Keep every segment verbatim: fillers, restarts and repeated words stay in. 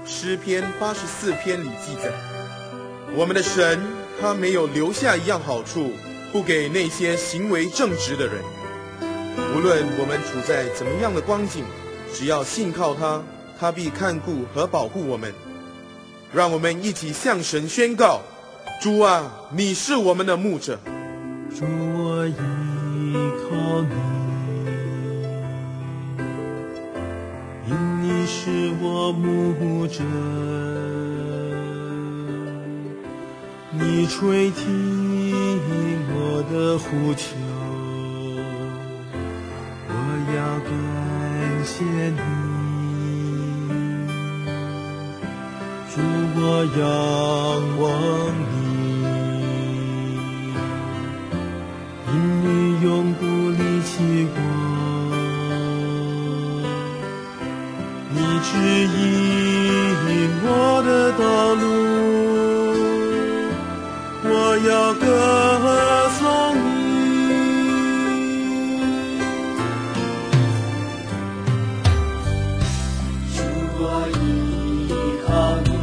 诗篇八十四篇里记载，我们的神他没有留下一样好处不给那些行为正直的人。无论我们处在怎么样的光景，只要信靠他，他必看顾和保护我们。让我们一起向神宣告：主啊，你是我们的牧者。 主，我依靠你，因你是我牧者。你垂听我的呼求，我要感谢你。主，我仰望你，因你永不离弃我。你指引我的道路，我要歌颂你。主，我依靠你，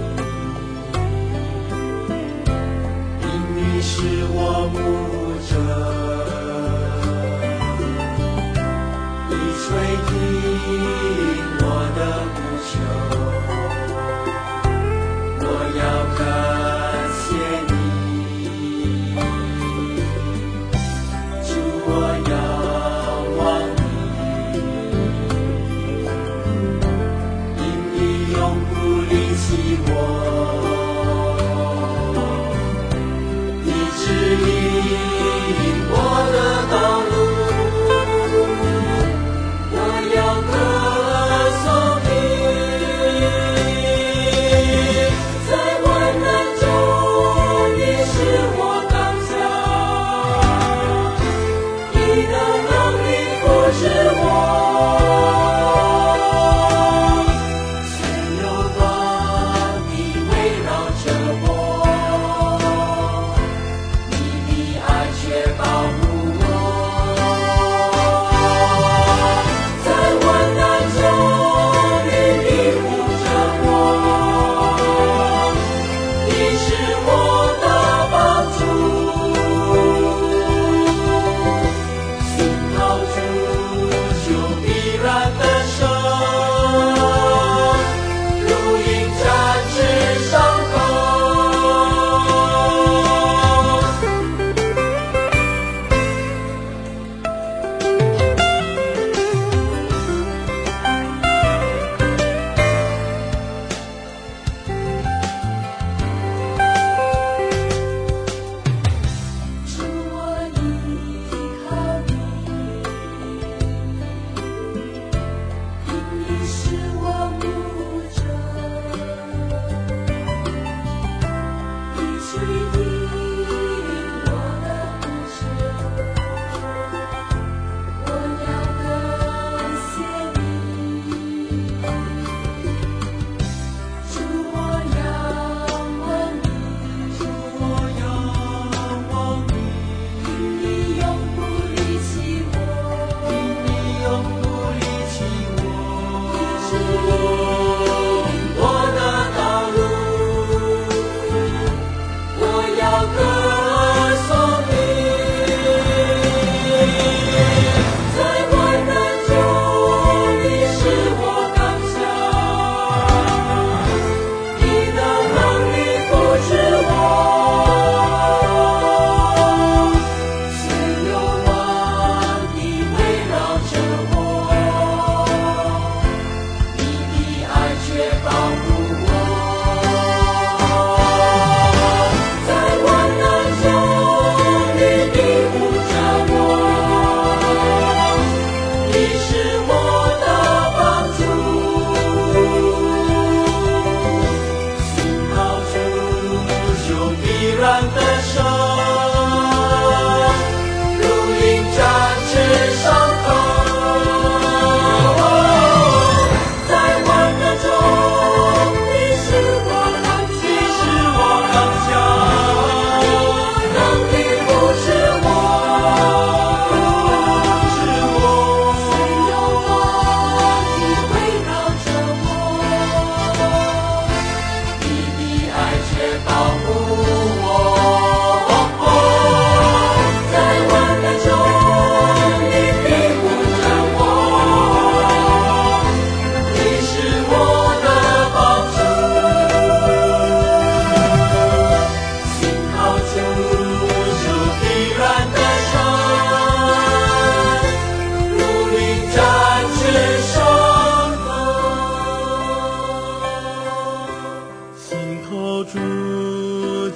因你是我牧者。你垂听我的呼求，我要感谢你。主，我仰望你，因你永不离弃我。你指引我的道路，我要歌颂你。在患难中，你是我刚强，你的能力扶持我。谁又把你围绕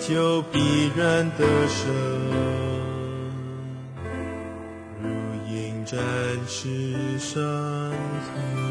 就必然得胜。如鹰展翅上腾，